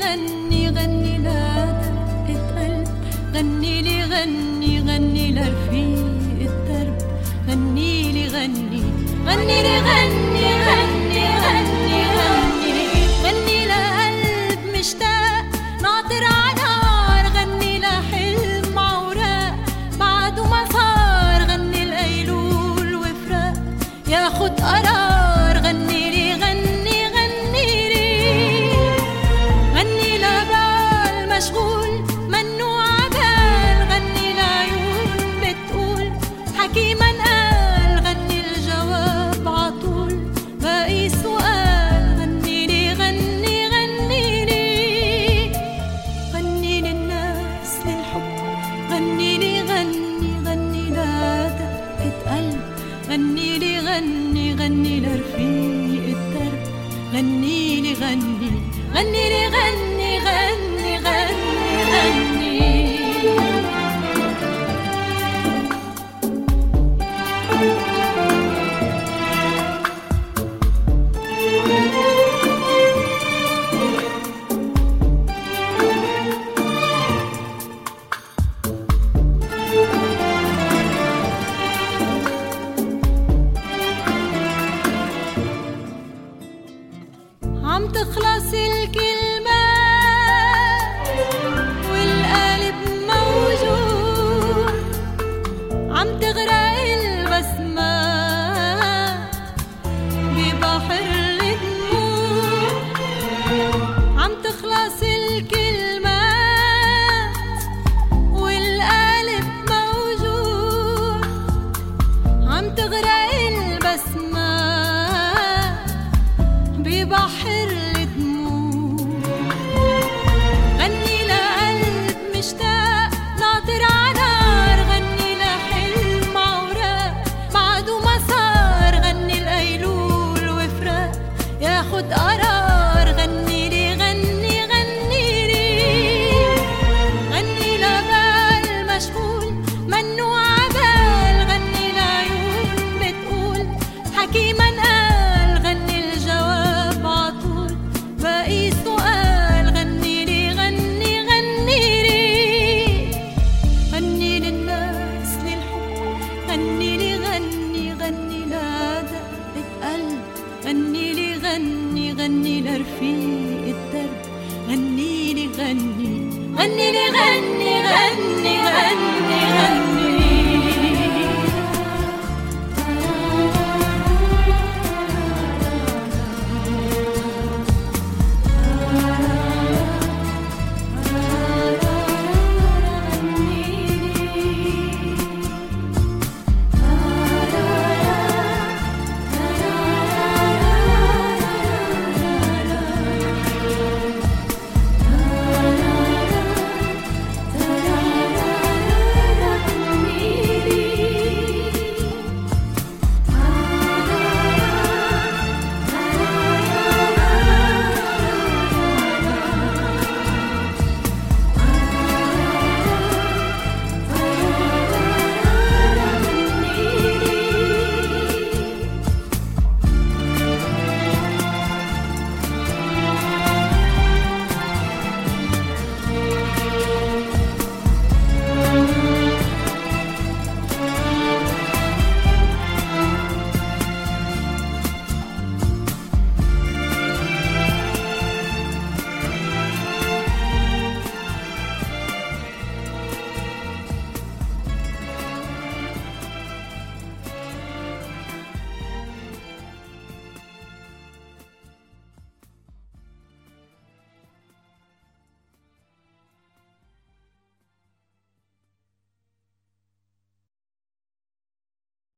غني غني لدقة قلب، غني لي غني غني لرفيق الدرب، غني لي غني غني لي غني غني غني غني غني لقلب مشتاق ناطر عنار، غني لحلم عوراق بعده ما صار، غني القيلول وفراق ياخد قرار، غني لي غني غني لي غني لبال مشغول منو عبال، غني لعيون بتقول حكيما قال، غني الجواب عطول باقي سؤال، غني لي غني غني لي غني للناس للحب، غني لي غني غني لدقة قلب، غني لي غني غني لرفيق الدرب، غني لي غني غني لي غني غني غني غني عم تخلص الكلمات والقلب موجوع، عم تغرق البسمات ببحر الدموع، عم تخلص الكلمات والقلب موجوع، عم تغرق البسمات ببحر ياخد قرار، غني لي غني غني لي غني لبال مشغول منو عبال، غني لعيون بتقول حكيما قال، غني الجواب عطول باقي سؤال، غني لي غني غني لي غني للناس للحب، غني لي غني غني لدقة قلب، غني لي غني غني لرفيق الدرب، غني لي غني غني لي غني غني غني